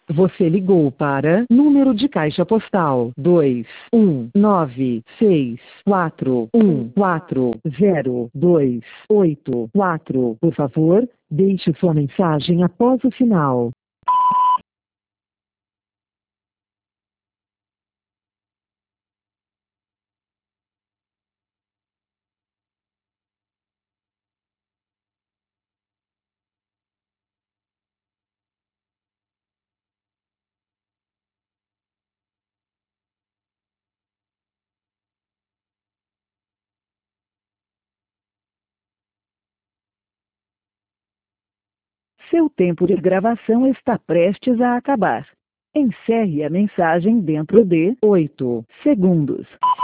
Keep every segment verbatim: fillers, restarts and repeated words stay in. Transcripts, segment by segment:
Você ligou para número de caixa postal dois um nove seis quatro um quatro zero dois oito quatro. Por favor, deixe sua mensagem após o sinal. Seu tempo de gravação está prestes a acabar. Encerre a mensagem dentro de oito segundos.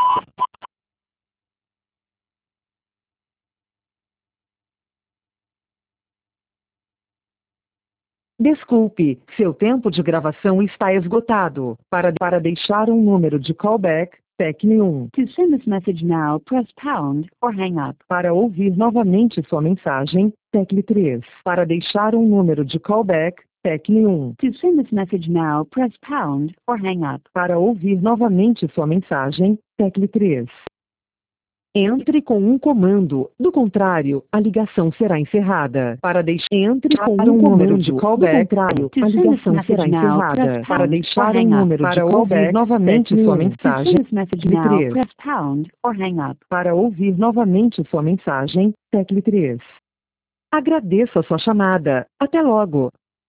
Desculpe, seu tempo de gravação está esgotado. Para, para deixar um número de callback, tecle um. To send this message now, press pound or hang up. Para ouvir novamente sua mensagem, tecle três. Para deixar um número de callback, tecle um. To send this message now, press pound or hang up. Para ouvir novamente sua mensagem, tecle três. Entre com um comando, do contrário, a ligação será encerrada. Para deixar entre com um número de callback, do contrário, a ligação será encerrada. Para deixar um número para ouvir novamente sua mensagem, tecle três. Para ouvir novamente sua mensagem, tecle três. Agradeço a sua chamada. Até logo.